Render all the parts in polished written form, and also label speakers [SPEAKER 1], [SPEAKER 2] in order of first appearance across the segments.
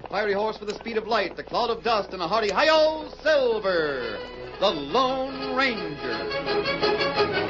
[SPEAKER 1] fiery horse with the speed of light, the cloud of dust, and a hearty hi-yo, Silver, the Lone Ranger.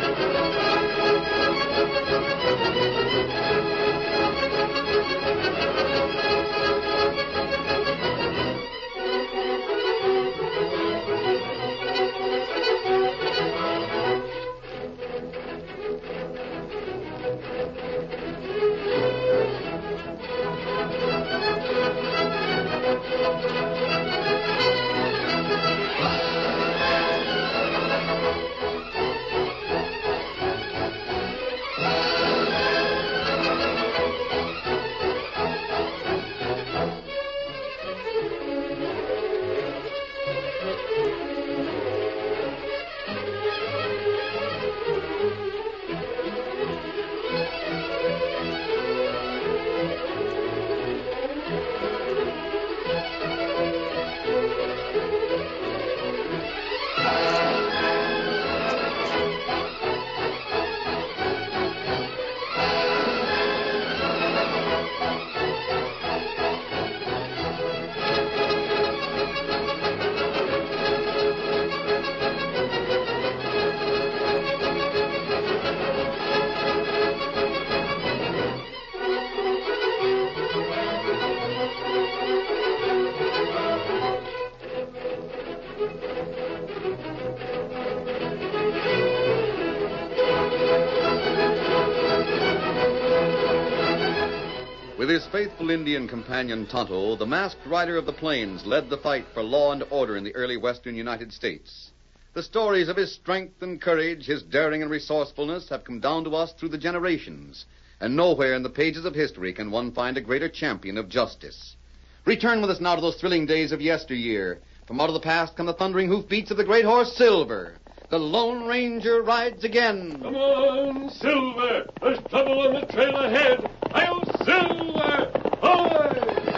[SPEAKER 1] With his faithful Indian companion Tonto, the masked rider of the plains led the fight for law and order in the early western United States. The stories of his strength and courage, his daring and resourcefulness have come down to us through the generations, and nowhere in the pages of history can one find a greater champion of justice. Return with us now to those thrilling days of yesteryear. From out of the past come the thundering hoofbeats of the great horse Silver. The Lone Ranger rides again.
[SPEAKER 2] Come on, Silver! There's trouble on the trail ahead. I'll Silver! Hoy!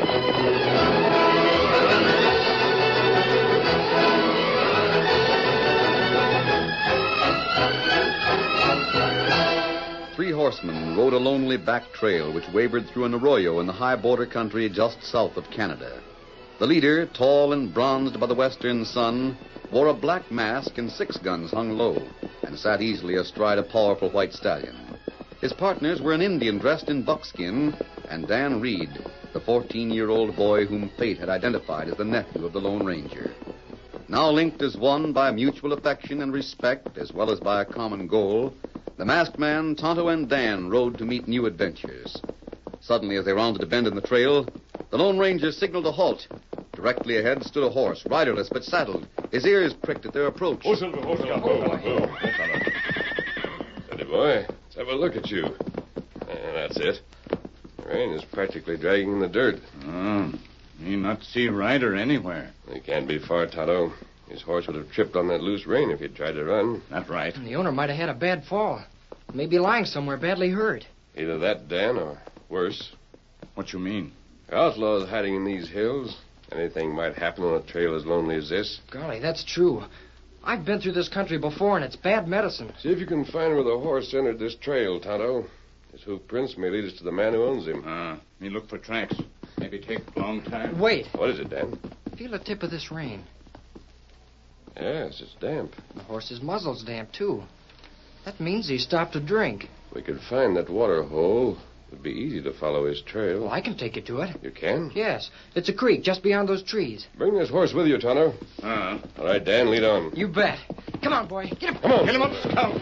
[SPEAKER 1] Three horsemen rode a lonely back trail which wavered through an arroyo in the high border country just south of Canada. The leader, tall and bronzed by the western sun, wore a black mask and 6 guns hung low, and sat easily astride a powerful white stallion. His partners were an Indian dressed in buckskin and Dan Reed, the 14-year-old boy whom fate had identified as the nephew of the Lone Ranger. Now linked as one by mutual affection and respect, as well as by a common goal, the masked man, Tonto, and Dan rode to meet new adventures. Suddenly, as they rounded a bend in the trail, the Lone Ranger signaled a halt. Directly ahead stood a horse, riderless but saddled. His ears pricked at their approach.
[SPEAKER 2] Oh, Silver, oh, Silver, oh. Steady, boy. Let's have a look at you. That's it. The rain is practically dragging in the dirt.
[SPEAKER 3] Me not see rider anywhere.
[SPEAKER 2] He can't be far, Tonto. His horse would have tripped on that loose rein if he'd tried to run.
[SPEAKER 3] That right.
[SPEAKER 4] The owner might have had a bad fall. Maybe lying somewhere badly hurt.
[SPEAKER 2] Either that, Dan, or worse.
[SPEAKER 3] What you mean?
[SPEAKER 2] Outlaws hiding in these hills. Anything might happen on a trail as lonely as this.
[SPEAKER 4] Golly, that's true. I've been through this country before, and it's bad medicine.
[SPEAKER 2] See if you can find where the horse entered this trail, Tonto. His hoof prints may lead us to the man who owns him.
[SPEAKER 3] Me look for tracks. Maybe take a long time.
[SPEAKER 4] Wait.
[SPEAKER 2] What is it, Dan?
[SPEAKER 4] Feel the tip of this rein.
[SPEAKER 2] Yes, it's damp.
[SPEAKER 4] The horse's muzzle's damp, too. That means he stopped to drink.
[SPEAKER 2] If we could find that water hole, it would be easy to follow his trail.
[SPEAKER 4] Well, I can take you to it.
[SPEAKER 2] You can?
[SPEAKER 4] Yes. It's a creek just beyond those trees.
[SPEAKER 2] Bring this horse with you, Tonto. All right, Dan, lead on.
[SPEAKER 4] You bet. Come on, boy. Get him.
[SPEAKER 2] Come on.
[SPEAKER 3] Get him up, Scout.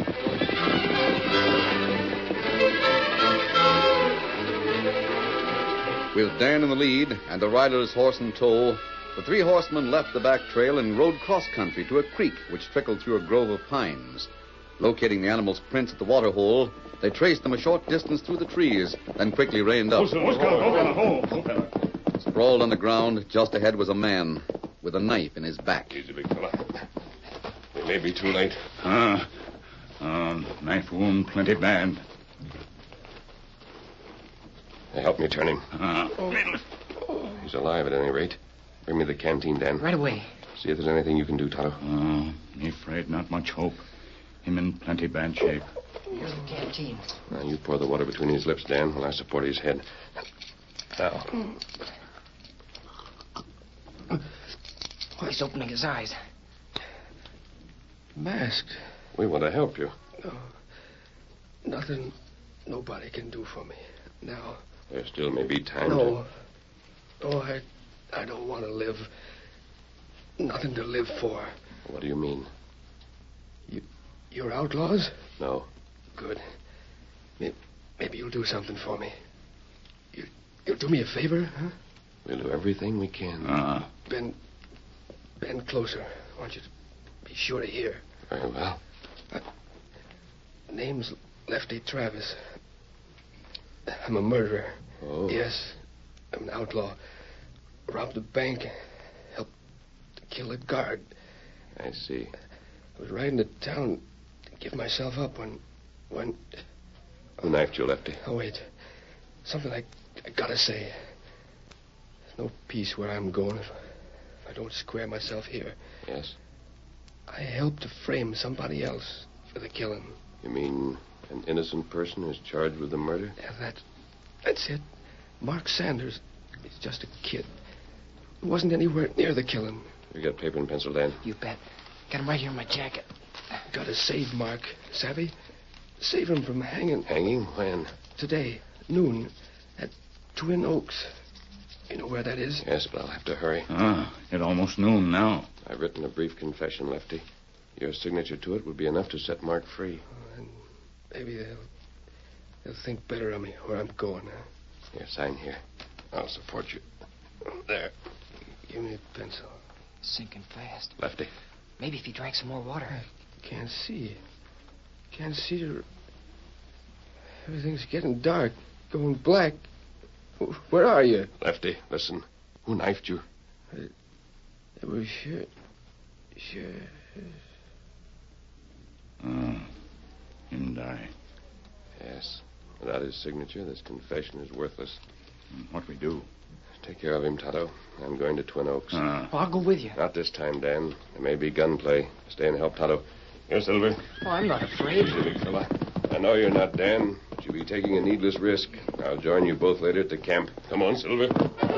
[SPEAKER 1] With Dan in the lead and the riderless horse in tow, the 3 horsemen left the back trail and rode cross-country to a creek which trickled through a grove of pines. Locating the animal's prints at the water hole, they traced them a short distance through the trees, then quickly reined up. Sprawled on the ground, just ahead was a man with a knife in his back.
[SPEAKER 2] Easy, big fella. It may be too late.
[SPEAKER 3] Knife wound plenty bad.
[SPEAKER 2] Help me turn him. He's alive at any rate. Bring me the canteen, Dan.
[SPEAKER 4] Right away.
[SPEAKER 2] See if there's anything you can do, Tonto.
[SPEAKER 3] Me afraid not much hope. Him in plenty bad shape.
[SPEAKER 4] Here's the canteen.
[SPEAKER 2] Now, you pour the water between his lips, Dan, while I support his head. Now.
[SPEAKER 4] Oh, he's opening his eyes.
[SPEAKER 5] Masked.
[SPEAKER 2] We want to help you.
[SPEAKER 5] No. Nothing nobody can do for me now.
[SPEAKER 2] There still may be time
[SPEAKER 5] No. No, I don't want to live. Nothing to live for.
[SPEAKER 2] What do you mean?
[SPEAKER 5] You're outlaws?
[SPEAKER 2] No.
[SPEAKER 5] Good. Maybe you'll do something for me. You'll do me a favor, huh?
[SPEAKER 2] We'll do everything we can.
[SPEAKER 5] Bend closer. I want you to be sure to hear.
[SPEAKER 2] Very well.
[SPEAKER 5] Name's Lefty Travis. I'm a murderer.
[SPEAKER 2] Oh.
[SPEAKER 5] Yes, I'm an outlaw. Robbed a bank. Helped to kill a guard.
[SPEAKER 2] I see.
[SPEAKER 5] I was riding to town to give myself up when...
[SPEAKER 2] Who knifed you, Lefty?
[SPEAKER 5] Oh, wait. Something I gotta say. There's no peace where I'm going if I don't square myself here.
[SPEAKER 2] Yes?
[SPEAKER 5] I helped to frame somebody else for the killing.
[SPEAKER 2] You mean an innocent person is charged with the murder?
[SPEAKER 5] Yeah, that's it. Mark Sanders. He's just a kid. He wasn't anywhere near the killing.
[SPEAKER 2] You got paper and pencil, Dan?
[SPEAKER 4] You bet. Got him right here in my jacket.
[SPEAKER 5] Gotta save Mark, savvy? Save him from hanging.
[SPEAKER 2] Hanging? When?
[SPEAKER 5] Today, noon, at Twin Oaks. You know where that is?
[SPEAKER 2] Yes, but I'll have to hurry.
[SPEAKER 3] It's almost noon now.
[SPEAKER 2] I've written a brief confession, Lefty. Your signature to it would be enough to set Mark free.
[SPEAKER 5] And maybe they'll think better of me where I'm going, huh?
[SPEAKER 2] Here, sign here. I'll support you. There.
[SPEAKER 5] Give me a pencil.
[SPEAKER 4] Sinking fast.
[SPEAKER 2] Lefty.
[SPEAKER 4] Maybe if he drank some more water.
[SPEAKER 5] Can't see. Can't see. Everything's getting dark, going black. Where are you?
[SPEAKER 2] Lefty, listen. Who knifed you?
[SPEAKER 5] It was sure.
[SPEAKER 3] Him die.
[SPEAKER 2] Yes. Without his signature, this confession is worthless.
[SPEAKER 3] What we do?
[SPEAKER 2] Take care of him, Tonto. I'm going to Twin Oaks.
[SPEAKER 4] Oh, I'll go with you.
[SPEAKER 2] Not this time, Dan. There may be gunplay. Stay and help Tonto. Here, Silver.
[SPEAKER 4] Oh, I'm not afraid.
[SPEAKER 2] Easy, big fella. I know you're not, Dan, but you'll be taking a needless risk. I'll join you both later at the camp. Come on, Silver.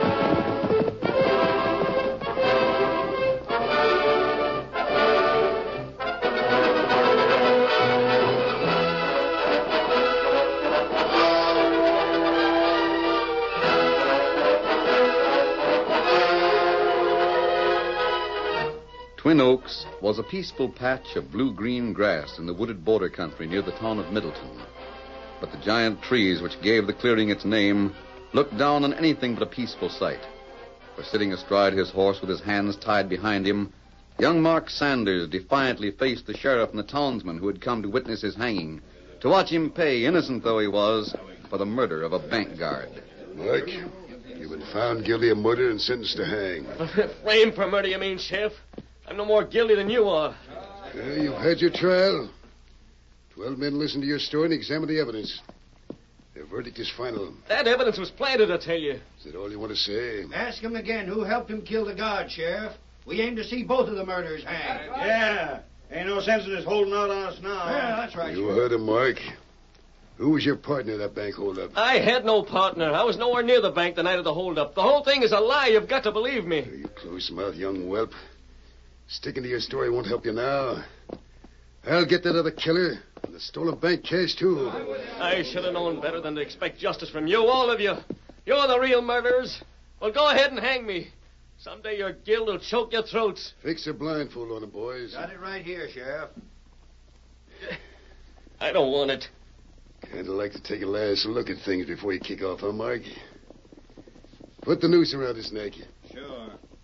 [SPEAKER 1] Twin Oaks was a peaceful patch of blue-green grass in the wooded border country near the town of Middleton. But the giant trees which gave the clearing its name looked down on anything but a peaceful sight. For sitting astride his horse with his hands tied behind him, young Mark Sanders defiantly faced the sheriff and the townsmen who had come to witness his hanging, to watch him pay, innocent though he was, for the murder of a bank guard.
[SPEAKER 6] Mark, you've been found guilty of murder and sentenced to hang.
[SPEAKER 7] Framed for murder, you mean, Sheriff? I'm no more guilty than you are.
[SPEAKER 6] You've had your trial. 12 men listened to your story and examined the evidence. Their verdict is final.
[SPEAKER 7] That evidence was planted, I tell you.
[SPEAKER 6] Is that all you want to say?
[SPEAKER 8] Ask him again who helped him kill the guard, Sheriff. We aim to see both of the murderers hanged.
[SPEAKER 9] Yeah. Ain't no sense in just holding out on us now.
[SPEAKER 8] Yeah, that's right.
[SPEAKER 6] You heard him, Mark. Who was your partner in that bank holdup?
[SPEAKER 7] I had no partner. I was nowhere near the bank the night of the holdup. The whole thing is a lie. You've got to believe me.
[SPEAKER 6] You close-mouthed young whelp. Sticking to your story won't help you now. I'll get that other killer and the stolen bank cash, too.
[SPEAKER 7] I should have known better than to expect justice from you, all of you. You're the real murderers. Well, go ahead and hang me. Someday your guilt will choke your throats.
[SPEAKER 6] Fix a blindfold on them, boys.
[SPEAKER 8] Got it right here, Sheriff.
[SPEAKER 7] I don't want it.
[SPEAKER 6] Kind of like to take a last look at things before you kick off, huh, Mark? Put the noose around his neck.
[SPEAKER 9] Sure.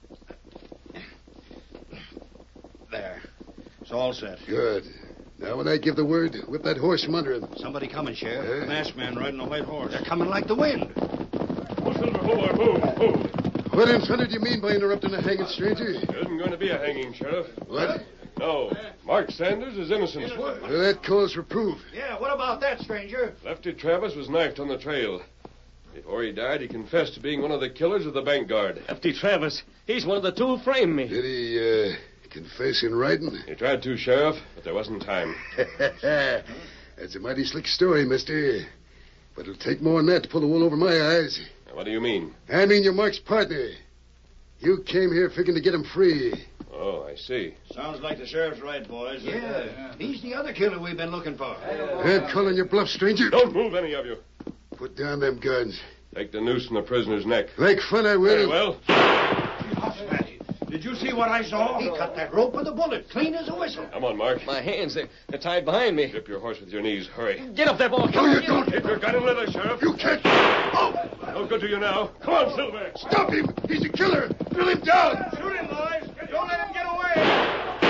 [SPEAKER 9] There. It's all set.
[SPEAKER 6] Good. Now, when I give the word, whip that horse from under him.
[SPEAKER 9] Somebody coming, Sheriff.
[SPEAKER 6] Eh?
[SPEAKER 9] Masked man riding a white horse.
[SPEAKER 8] They're coming like the wind.
[SPEAKER 2] Oh, Silver, who?
[SPEAKER 6] What in thunder do you mean by interrupting a hanging, stranger?
[SPEAKER 2] There isn't going to be a hanging, Sheriff.
[SPEAKER 6] What?
[SPEAKER 2] No. Mark Sanders is innocent.
[SPEAKER 6] Well, that calls for proof.
[SPEAKER 8] Yeah, what about that, stranger?
[SPEAKER 2] Lefty Travis was knifed on the trail. Before he died, he confessed to being one of the killers of the bank guard.
[SPEAKER 7] Lefty Travis. He's one of the two who framed me.
[SPEAKER 6] Did he, confess in writing?
[SPEAKER 2] He tried to, Sheriff, but there wasn't time.
[SPEAKER 6] That's a mighty slick story, mister. But it'll take more than that to pull the wool over my eyes.
[SPEAKER 2] Now, what do you mean?
[SPEAKER 6] I mean you're Mark's partner. You came here figuring to get him free.
[SPEAKER 2] Oh, I see.
[SPEAKER 9] Sounds like the sheriff's right, boys.
[SPEAKER 8] Yeah. He's the other killer we've been looking for.
[SPEAKER 6] I'm calling your bluff, stranger.
[SPEAKER 2] Don't move, any of you.
[SPEAKER 6] Put down them guns.
[SPEAKER 2] Take the noose from the prisoner's neck.
[SPEAKER 6] Like fun, I will.
[SPEAKER 2] Very well.
[SPEAKER 9] Did you see what I saw?
[SPEAKER 8] He cut that rope with a bullet, clean as a whistle.
[SPEAKER 2] Come on, Mark.
[SPEAKER 7] My hands, they're tied behind me.
[SPEAKER 2] Grip your horse with your knees. Hurry.
[SPEAKER 7] Get up there, boy.
[SPEAKER 6] No, you don't.
[SPEAKER 2] Keep your gun in leather, Sheriff.
[SPEAKER 6] You can't. Oh,
[SPEAKER 2] No good to you now. Come on, Silver.
[SPEAKER 6] stop him. He's a killer. Drill him down.
[SPEAKER 9] Shoot him, boys. Don't let him get away.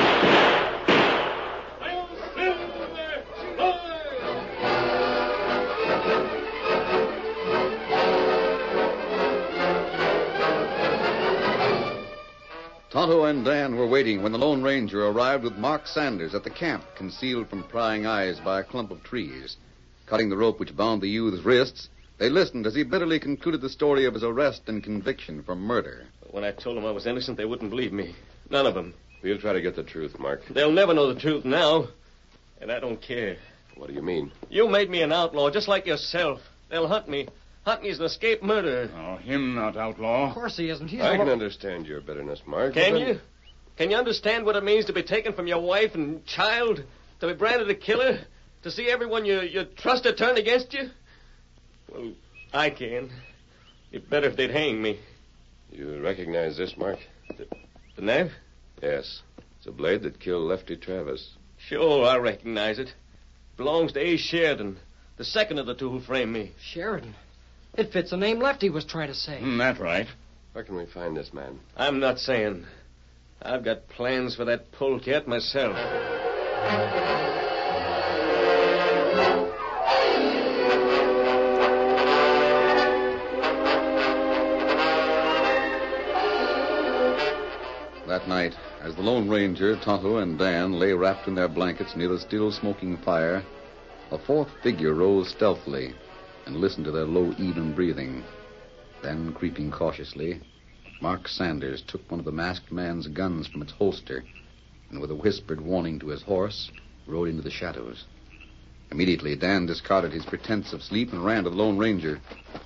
[SPEAKER 1] Tonto and Dan were waiting when the Lone Ranger arrived with Mark Sanders at the camp, concealed from prying eyes by a clump of trees. Cutting the rope which bound the youth's wrists, they listened as he bitterly concluded the story of his arrest and conviction for murder.
[SPEAKER 7] When I told them I was innocent, they wouldn't believe me. None of them.
[SPEAKER 2] We'll try to get the truth, Mark.
[SPEAKER 7] They'll never know the truth now. And I don't care.
[SPEAKER 2] What do you mean?
[SPEAKER 7] You made me an outlaw, just like yourself. They'll hunt me. Hunt me as an escaped murderer.
[SPEAKER 3] Oh, him not outlaw.
[SPEAKER 4] Of course he isn't. He's
[SPEAKER 2] I
[SPEAKER 4] a
[SPEAKER 2] can
[SPEAKER 4] lo-
[SPEAKER 2] understand your bitterness, Mark.
[SPEAKER 7] Can
[SPEAKER 2] but-
[SPEAKER 7] you? Can you understand what it means to be taken from your wife and child? To be branded a killer? To see everyone you trusted turn against you? Well, I can. It'd better if they'd hang me.
[SPEAKER 2] You recognize this, Mark?
[SPEAKER 7] The knife?
[SPEAKER 2] Yes. It's a blade that killed Lefty Travis.
[SPEAKER 7] Sure, I recognize it. Belongs to A. Sheridan, the second of the two who framed me.
[SPEAKER 4] Sheridan. It fits the name Lefty was trying to say.
[SPEAKER 3] That's right.
[SPEAKER 2] Where can we find this man?
[SPEAKER 7] I'm not saying. I've got plans for that polecat myself.
[SPEAKER 1] That night, as the Lone Ranger, Tonto, and Dan lay wrapped in their blankets near the still smoking fire, a fourth figure rose stealthily and listened to their low, even breathing. Then, creeping cautiously, Mark Sanders took one of the masked man's guns from its holster and, with a whispered warning to his horse, rode into the shadows. Immediately, Dan discarded his pretense of sleep and ran to the Lone Ranger.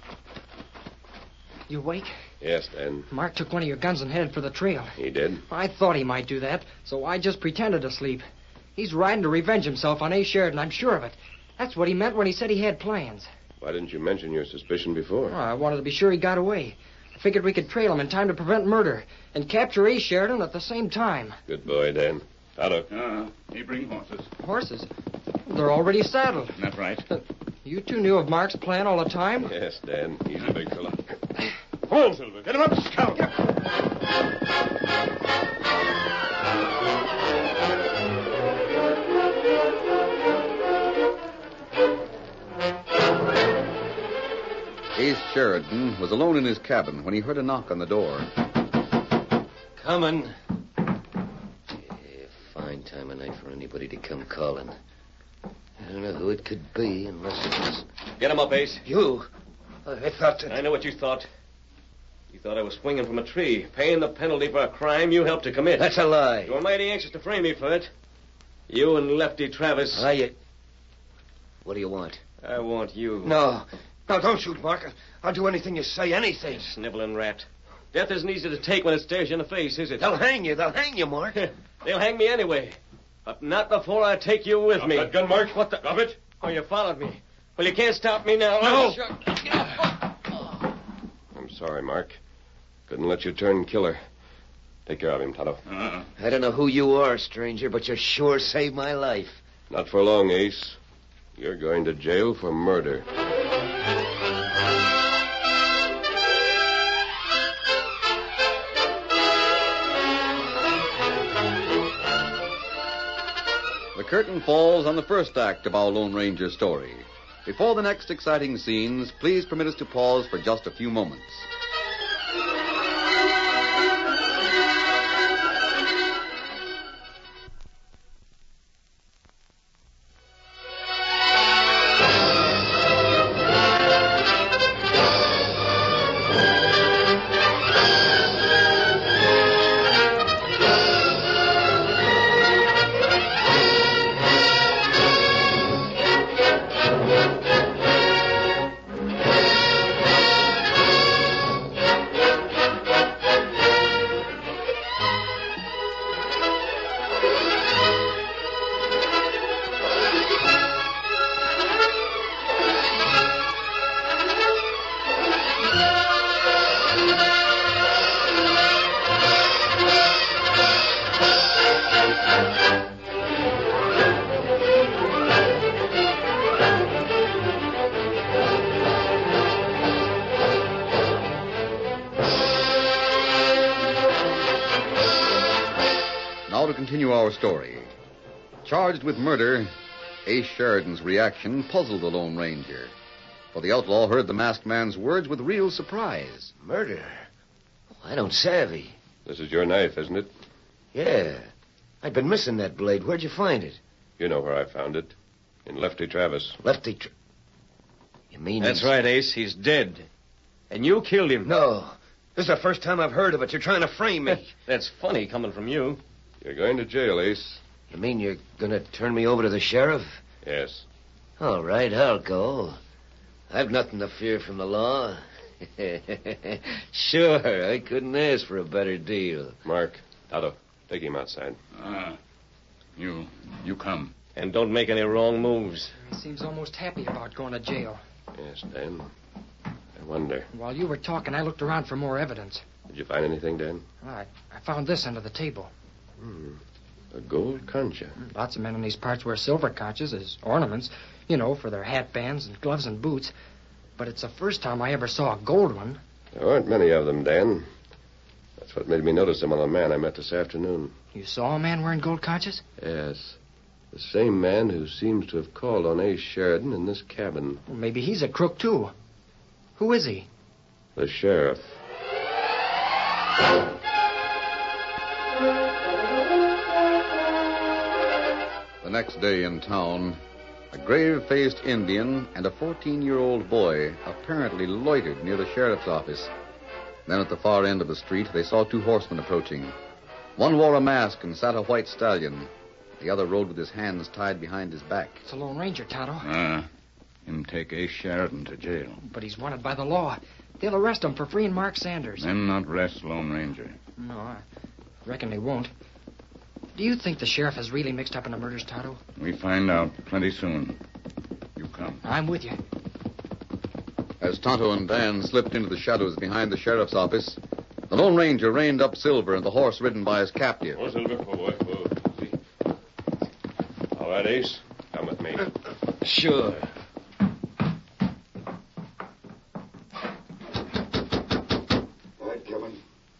[SPEAKER 4] You awake?
[SPEAKER 2] Yes, Dan.
[SPEAKER 4] Mark took one of your guns and headed for the trail.
[SPEAKER 2] He did?
[SPEAKER 4] I thought he might do that, so I just pretended to sleep. He's riding to revenge himself on A. Sheridan, I'm sure of it. That's what he meant when he said he had plans.
[SPEAKER 2] Why didn't you mention your suspicion before?
[SPEAKER 4] Oh, I wanted to be sure he got away. I figured we could trail him in time to prevent murder and capture A. Sheridan at the same time.
[SPEAKER 2] Good boy, Dan. Tonto.
[SPEAKER 3] He bring horses.
[SPEAKER 4] Horses? They're already saddled.
[SPEAKER 3] That's right.
[SPEAKER 4] You two knew of Mark's plan all the time?
[SPEAKER 2] Yes, Dan. He's a big fella. Come on, Silver. Get him up, scout.
[SPEAKER 1] Ace Sheridan was alone in his cabin when he heard a knock on the door.
[SPEAKER 7] Coming.
[SPEAKER 10] Fine time of night for anybody to come calling. I don't know who it could be unless it was...
[SPEAKER 7] Get him up, Ace.
[SPEAKER 10] You? I thought that...
[SPEAKER 7] I know what you thought. You thought I was swinging from a tree, paying the penalty for a crime you helped to commit.
[SPEAKER 10] That's a lie.
[SPEAKER 7] You were mighty anxious to frame me for it. You and Lefty Travis.
[SPEAKER 10] What do you want?
[SPEAKER 7] I want you.
[SPEAKER 10] No. No, don't shoot, Mark. I'll do anything you say, anything.
[SPEAKER 7] Sniveling rat. Death isn't easy to take when it stares you in the face, is it?
[SPEAKER 10] They'll hang you, Mark.
[SPEAKER 7] They'll hang me anyway. But not before I take you with me.
[SPEAKER 2] That gun, Mark.
[SPEAKER 7] What the...
[SPEAKER 2] Drop it.
[SPEAKER 7] Oh, you followed me. Well, you can't stop me now.
[SPEAKER 10] No.
[SPEAKER 2] I'm sorry, Mark. Couldn't let you turn killer. Take care of him, Tonto.
[SPEAKER 10] I don't know who you are, stranger, but you sure saved my life.
[SPEAKER 2] Not for long, Ace. You're going to jail for murder.
[SPEAKER 1] The curtain falls on the first act of our Lone Ranger story. Before the next exciting scenes, please permit us to pause for just a few moments. continue our story. Charged with murder, Ace Sheridan's reaction puzzled the Lone Ranger. For the outlaw heard the masked man's words with real surprise.
[SPEAKER 10] Murder? I don't savvy.
[SPEAKER 2] This is your knife, isn't it?
[SPEAKER 10] Yeah. I'd been missing that blade. Where'd you find it?
[SPEAKER 2] You know where I found it. In Lefty Travis.
[SPEAKER 10] You mean...
[SPEAKER 7] That's right, Ace. He's dead. And you killed him.
[SPEAKER 10] No. This is the first time I've heard of it. You're trying to frame me.
[SPEAKER 7] That's funny coming from you.
[SPEAKER 2] You're going to jail, Ace.
[SPEAKER 10] You mean you're going to turn me over to the sheriff?
[SPEAKER 2] Yes.
[SPEAKER 10] All right, I'll go. I've nothing to fear from the law. Sure, I couldn't ask for a better deal.
[SPEAKER 2] Mark, Tonto, take him outside.
[SPEAKER 3] You come.
[SPEAKER 7] And don't make any wrong moves.
[SPEAKER 4] He seems almost happy about going to jail.
[SPEAKER 2] Yes, Dan. I wonder.
[SPEAKER 4] While you were talking, I looked around for more evidence.
[SPEAKER 2] Did you find anything, Dan?
[SPEAKER 4] I found this under the table.
[SPEAKER 2] A gold concha.
[SPEAKER 4] Lots of men in these parts wear silver conchas as ornaments, for their hat bands and gloves and boots. But it's the first time I ever saw a gold one.
[SPEAKER 2] There aren't many of them, Dan. That's what made me notice them on a man I met this afternoon.
[SPEAKER 4] You saw a man wearing gold conchas?
[SPEAKER 2] Yes. The same man who seems to have called on Ace Sheridan in this cabin.
[SPEAKER 4] Well, maybe he's a crook, too. Who is he?
[SPEAKER 2] The sheriff.
[SPEAKER 1] The next day in town, a grave-faced Indian and a 14-year-old boy apparently loitered near the sheriff's office. Then at the far end of the street, they saw two horsemen approaching. One wore a mask and sat a white stallion. The other rode with his hands tied behind his back.
[SPEAKER 4] It's a Lone Ranger, Tonto.
[SPEAKER 3] Him take Ace Sheridan to jail.
[SPEAKER 4] But he's wanted by the law. They'll arrest him for freeing Mark Sanders.
[SPEAKER 3] Them not rest Lone Ranger.
[SPEAKER 4] No, I reckon they won't. Do you think the sheriff is really mixed up in the murders, Tonto?
[SPEAKER 3] We find out plenty soon. You come.
[SPEAKER 4] I'm with you.
[SPEAKER 1] As Tonto and Dan slipped into the shadows behind the sheriff's office, the Lone Ranger reined up Silver and the horse ridden by his captive.
[SPEAKER 2] Oh, Silver. Oh, boy. Whoa. See. All right, Ace. Come with me.
[SPEAKER 10] Sure.
[SPEAKER 6] All right, Kevin.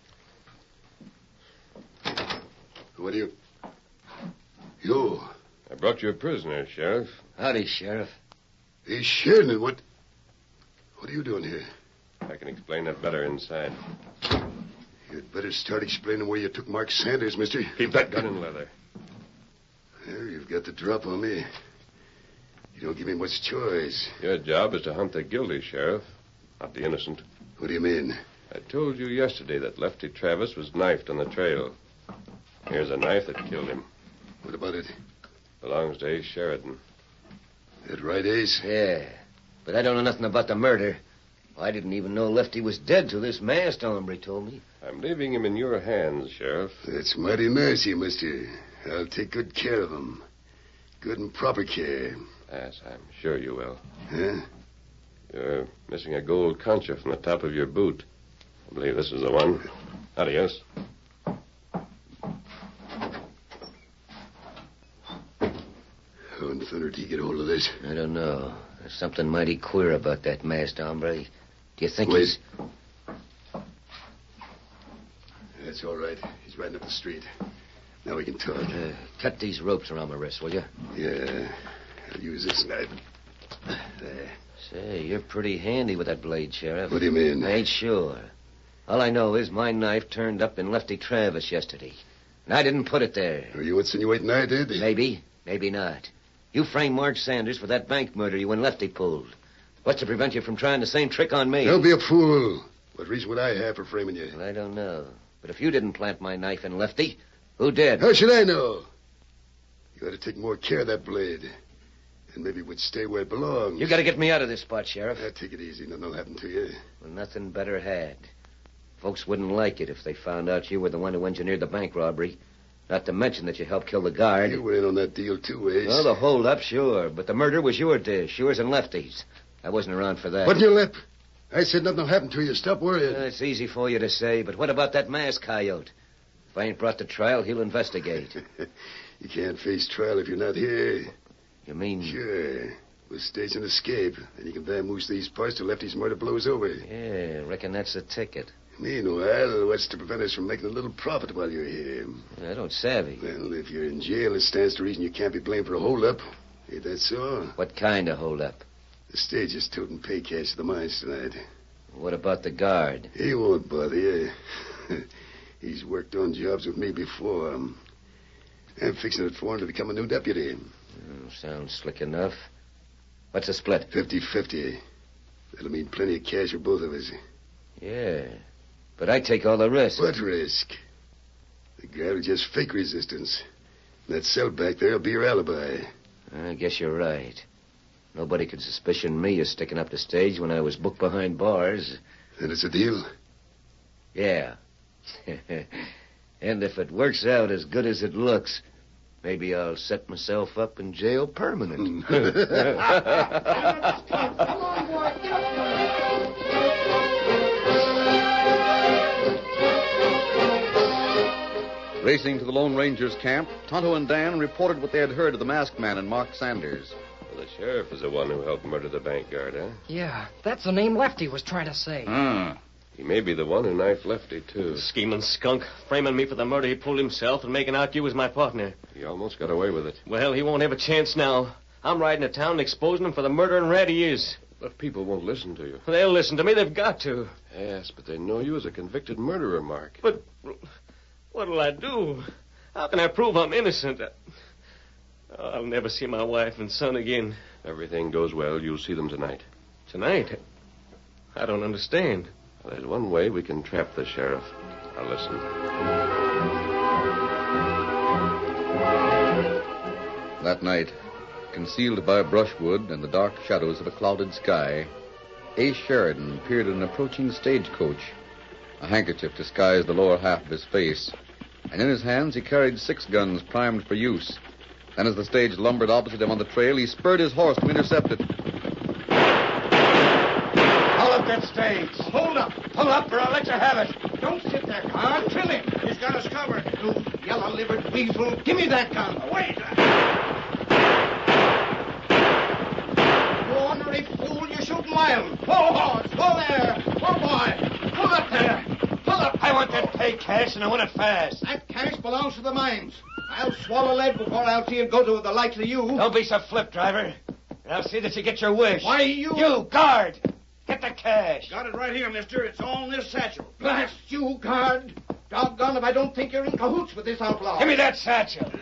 [SPEAKER 6] What are you... You.
[SPEAKER 2] I brought you a prisoner, Sheriff.
[SPEAKER 10] Howdy, Sheriff.
[SPEAKER 6] Hey, Sheridan, what are you doing here?
[SPEAKER 2] I can explain that better inside.
[SPEAKER 6] You'd better start explaining where you took Mark Sanders, mister.
[SPEAKER 2] Keep that gun in leather.
[SPEAKER 6] Well, you've got the drop on me. You don't give me much choice.
[SPEAKER 2] Your job is to hunt the guilty, Sheriff, not the innocent.
[SPEAKER 6] What do you mean?
[SPEAKER 2] I told you yesterday that Lefty Travis was knifed on the trail. Here's a knife that killed him.
[SPEAKER 6] What about it?
[SPEAKER 2] Belongs to Ace Sheridan.
[SPEAKER 6] That right, Ace?
[SPEAKER 10] Yeah, but I don't know nothing about the murder. I didn't even know Lefty was dead till this masked hombre told me.
[SPEAKER 2] I'm leaving him in your hands, Sheriff.
[SPEAKER 6] That's mighty nice of you, mister. I'll take good care of him. Good and proper care.
[SPEAKER 2] Yes, I'm sure you will.
[SPEAKER 6] Huh?
[SPEAKER 2] You're missing a gold concha from the top of your boot. I believe this is the one. Adios.
[SPEAKER 6] How in thunder did he get hold of this?
[SPEAKER 10] I don't know. There's something mighty queer about that masked hombre. Do you think
[SPEAKER 6] Wait.
[SPEAKER 10] he's...
[SPEAKER 6] That's all right. He's riding up the street. Now we can talk.
[SPEAKER 10] Cut these ropes around my wrists, will you?
[SPEAKER 6] Yeah. I'll use this knife. There.
[SPEAKER 10] Say, you're pretty handy with that blade, Sheriff.
[SPEAKER 6] What do you mean?
[SPEAKER 10] I ain't sure. All I know is my knife turned up in Lefty Travis yesterday. And I didn't put it there.
[SPEAKER 6] Are you insinuating I did?
[SPEAKER 10] Maybe. Maybe not. You framed Mark Sanders for that bank murder you and Lefty pulled. What's to prevent you from trying the same trick on me?
[SPEAKER 6] Don't be a fool. What reason would I have for framing you?
[SPEAKER 10] Well, I don't know. But if you didn't plant my knife in Lefty, who did?
[SPEAKER 6] How should I know? You ought to take more care of that blade. And maybe it would stay where it belongs.
[SPEAKER 10] You got to get me out of this spot, Sheriff.
[SPEAKER 6] Take it easy. Nothing will happen to you.
[SPEAKER 10] Well, nothing better had. Folks wouldn't like it if they found out you were the one who engineered the bank robbery. Not to mention that you helped kill the guard.
[SPEAKER 6] You were in on that deal, too, Ace.
[SPEAKER 10] Well, the hold-up, sure. But the murder was your dish. Yours and Lefty's. I wasn't around for that.
[SPEAKER 6] What in your lip? I said nothing will happen to you. Stop worrying.
[SPEAKER 10] It's easy for you to say, but what about that masked coyote? If I ain't brought to trial, he'll investigate.
[SPEAKER 6] You can't face trial if you're not here.
[SPEAKER 10] You mean...
[SPEAKER 6] Sure. We'll stage an escape. Then you can vamoose these parts till Lefty's murder blows over.
[SPEAKER 10] Yeah, reckon that's the ticket.
[SPEAKER 6] Meanwhile, what's to prevent us from making a little profit while you're here?
[SPEAKER 10] I don't savvy.
[SPEAKER 6] Well, if you're in jail, it stands to reason you can't be blamed for a holdup. Ain't that so?
[SPEAKER 10] What kind of holdup?
[SPEAKER 6] The stage is toting pay cash to the mines tonight.
[SPEAKER 10] What about the guard?
[SPEAKER 6] He won't bother you. He's worked on jobs with me before. I'm fixing it for him to become a new deputy.
[SPEAKER 10] Sounds slick enough. What's the split?
[SPEAKER 6] 50-50. That'll mean plenty of cash for both of us.
[SPEAKER 10] Yeah, but I take all the risk.
[SPEAKER 6] What risk? The guy will just fake resistance. That cell back there will be your alibi.
[SPEAKER 10] I guess you're right. Nobody could suspicion me of sticking up the stage when I was booked behind bars.
[SPEAKER 6] Then it's a deal?
[SPEAKER 10] Yeah. And if it works out as good as it looks, maybe I'll set myself up in jail permanent.
[SPEAKER 8] Come on, boy. Get up.
[SPEAKER 1] Racing to the Lone Ranger's camp, Tonto and Dan reported what they had heard of the masked man and Mark Sanders.
[SPEAKER 2] Well, the sheriff is the one who helped murder the bank guard, huh?
[SPEAKER 4] Yeah, that's the name Lefty was trying to say.
[SPEAKER 2] He may be the one who knifed Lefty, too.
[SPEAKER 7] Scheming skunk, framing me for the murder he pulled himself and making out you was my partner.
[SPEAKER 2] He almost got away with it.
[SPEAKER 7] Well, he won't have a chance now. I'm riding to town and exposing him for the murdering rat he is.
[SPEAKER 2] But people won't listen to you.
[SPEAKER 7] They'll listen to me. They've got to.
[SPEAKER 2] Yes, but they know you as a convicted murderer, Mark.
[SPEAKER 7] But what'll I do? How can I prove I'm innocent? I'll never see my wife and son again.
[SPEAKER 2] Everything goes well, you'll see them tonight.
[SPEAKER 7] Tonight? I don't understand.
[SPEAKER 2] Well, there's one way we can trap the sheriff. Now listen.
[SPEAKER 1] That night, concealed by brushwood and the dark shadows of a clouded sky, Ace Sheridan peered at an approaching stagecoach. A handkerchief disguised the lower half of his face, and in his hands he carried 6 guns primed for use. Then as the stage lumbered opposite him on the trail, he spurred his horse to intercept it.
[SPEAKER 9] Pull up that stage. Hold up. Pull up or I'll let you have it.
[SPEAKER 8] Don't sit there, guard. Kill him.
[SPEAKER 9] He's got us covered.
[SPEAKER 8] You yellow-livered weasel. Give me that gun.
[SPEAKER 9] Wait.
[SPEAKER 8] You ornery fool. You're shooting wild. Whoa, horse. Whoa there. Whoa, boy. Pull up there. Pull up.
[SPEAKER 9] I want that pay cash and I want it fast.
[SPEAKER 8] That cash belongs to the mines. I'll swallow lead before I'll see it go to the likes of you.
[SPEAKER 9] Don't be so flip, driver. And I'll see that you get your wish.
[SPEAKER 8] Why, you...
[SPEAKER 9] You, guard. Get the cash.
[SPEAKER 8] Got it right here, mister. It's all in this satchel. Blast you, guard. Doggone if I don't think you're in cahoots with this outlaw.
[SPEAKER 9] Give me that satchel.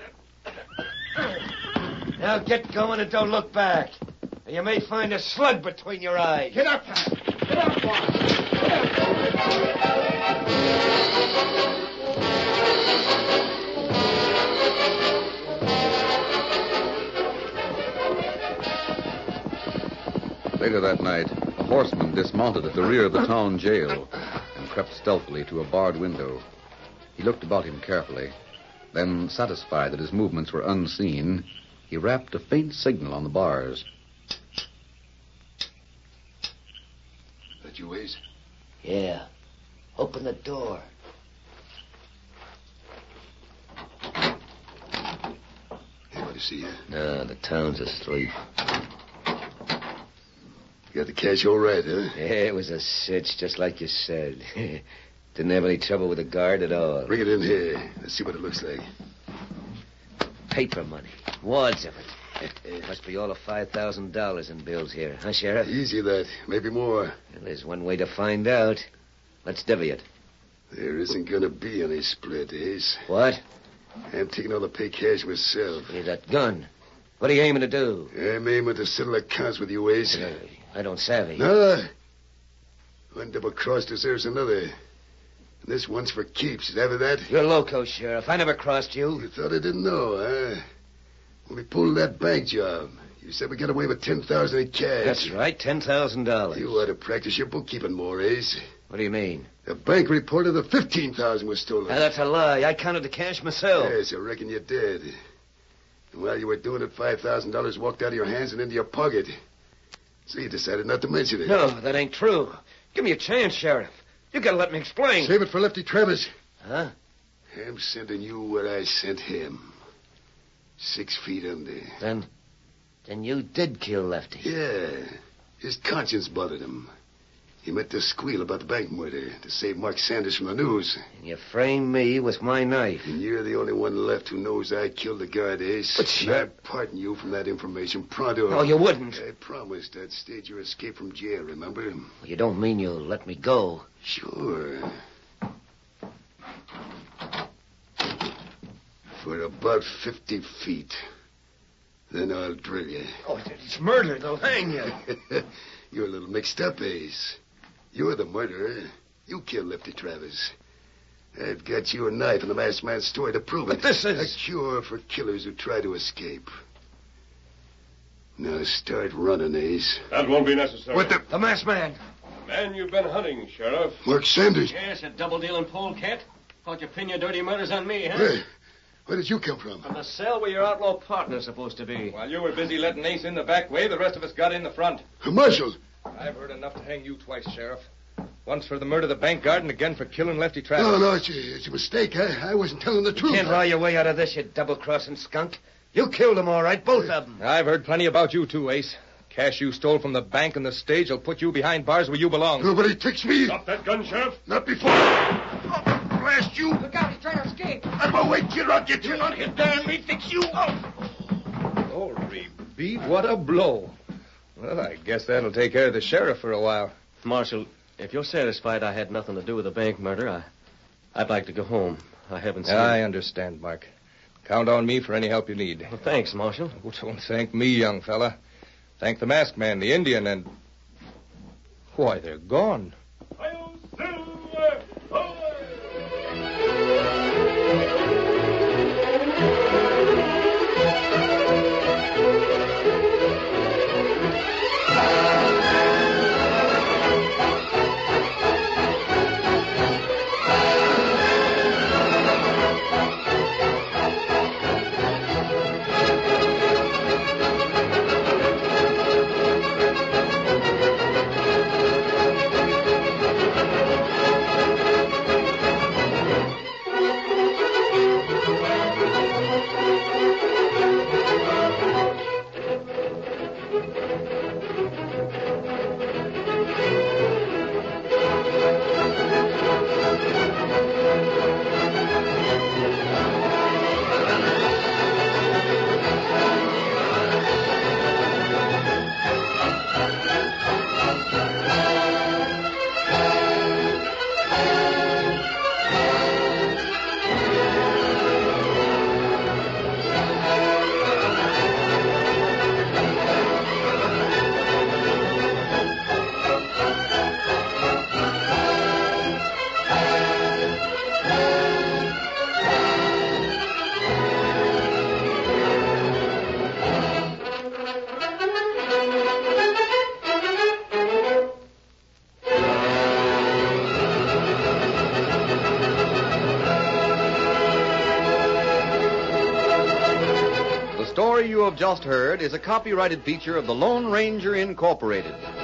[SPEAKER 9] Now get going and don't look back. Or you may find a slug between your eyes.
[SPEAKER 8] Get up, Pat. Get up, boy. Get up.
[SPEAKER 1] Later that night, a horseman dismounted at the rear of the town jail and crept stealthily to a barred window. He looked about him carefully. Then, satisfied that his movements were unseen, he rapped a faint signal on the bars.
[SPEAKER 6] That you, Ace?
[SPEAKER 10] Yeah. Open the door.
[SPEAKER 6] Anybody see you?
[SPEAKER 10] No, the town's asleep.
[SPEAKER 6] You got the cash all right, huh?
[SPEAKER 10] Yeah, it was a cinch, just like you said. Didn't have any trouble with the guard at all.
[SPEAKER 6] Bring it in here. Let's see what it looks like.
[SPEAKER 10] Paper money. Wads of it. Must be all of $5,000 in bills here, huh, Sheriff?
[SPEAKER 6] Easy, that. Maybe more.
[SPEAKER 10] Well, there's one way to find out. Let's divvy it.
[SPEAKER 6] There isn't going to be any split, Ace.
[SPEAKER 10] What?
[SPEAKER 6] I'm taking all the pay cash myself.
[SPEAKER 10] Hey, that gun. What are you aiming to do?
[SPEAKER 6] I'm aiming to settle accounts with you, Ace.
[SPEAKER 10] I don't savvy.
[SPEAKER 6] No. One double-cross deserves another. And this one's for keeps. Is that that?
[SPEAKER 10] You're loco, Sheriff. I never crossed you.
[SPEAKER 6] You thought I didn't know, huh? When we pulled that bank job, you said we got away with $10,000 in cash.
[SPEAKER 10] That's right, $10,000.
[SPEAKER 6] You ought to practice your bookkeeping more, Ace.
[SPEAKER 10] What do you mean?
[SPEAKER 6] The bank reported that $15,000 was stolen.
[SPEAKER 10] Now, that's a lie. I counted the cash myself.
[SPEAKER 6] Yes, I reckon you did. And while you were doing it, $5,000 walked out of your hands and into your pocket. So you decided not to mention it.
[SPEAKER 10] No, that ain't true. Give me a chance, Sheriff. You gotta let me explain.
[SPEAKER 6] Save it for Lefty Travis.
[SPEAKER 10] Huh?
[SPEAKER 6] I'm sending you what I sent him. 6 feet under.
[SPEAKER 10] Then you did kill Lefty.
[SPEAKER 6] Yeah. His conscience bothered him. He meant to squeal about the bank murder to save Mark Sanders from the news.
[SPEAKER 10] And you framed me with my knife.
[SPEAKER 6] And you're the only one left who knows I killed the guard, Ace.
[SPEAKER 10] But
[SPEAKER 6] and I'd pardon you from that information pronto.
[SPEAKER 10] No, you wouldn't.
[SPEAKER 6] I promised I'd stage your escape from jail, remember?
[SPEAKER 10] You don't mean you'll let me go?
[SPEAKER 6] Sure. For about 50 feet. Then I'll drill you.
[SPEAKER 9] Oh, it's murder. They'll hang you.
[SPEAKER 6] You're a little mixed up, Ace. You're the murderer. You killed Lefty Travis. I've got you a knife and the masked man's story to prove it.
[SPEAKER 9] But this is...
[SPEAKER 6] a cure for killers who try to escape. Now start running, Ace.
[SPEAKER 2] That won't be necessary.
[SPEAKER 6] What the...
[SPEAKER 9] The masked man.
[SPEAKER 2] Man you've been hunting, Sheriff.
[SPEAKER 6] Mark Sanders.
[SPEAKER 7] Yes, a double-dealing polecat. Thought you pin your dirty murders on me, huh?
[SPEAKER 6] Hey, where did you come from?
[SPEAKER 7] From the cell where your outlaw partner's supposed to be.
[SPEAKER 11] While you were busy letting Ace in the back way, the rest of us got in the front.
[SPEAKER 6] Marshal.
[SPEAKER 11] I've heard enough to hang you twice, Sheriff. Once for the murder of the bank guard and again for killing Lefty Travis.
[SPEAKER 6] No, it's a mistake. I wasn't telling the truth.
[SPEAKER 10] You can't lie your way out of this, you double-crossing skunk. You killed them, all right, both of them.
[SPEAKER 11] I've heard plenty about you, too, Ace. Cash you stole from the bank and the stage will put you behind bars where you belong.
[SPEAKER 6] Nobody takes me.
[SPEAKER 2] Stop that gun, Sheriff.
[SPEAKER 6] Not before. Oh, blast you.
[SPEAKER 4] Look out, he's trying to escape.
[SPEAKER 6] Out of my way, kid, I'll get you. Not hit down me, fix you.
[SPEAKER 11] Glory be, what a blow. Well, I guess that'll take care of the sheriff for a while.
[SPEAKER 7] Marshal, if you're satisfied I had nothing to do with the bank murder, I'd like to go home. I haven't seen...
[SPEAKER 11] I understand, Mark. Count on me for any help you need.
[SPEAKER 7] Well, thanks, Marshal.
[SPEAKER 11] Oh, don't thank me, young fella. Thank the masked man, the Indian, and... Why, they're gone.
[SPEAKER 1] The story you have just heard is a copyrighted feature of the Lone Ranger Incorporated.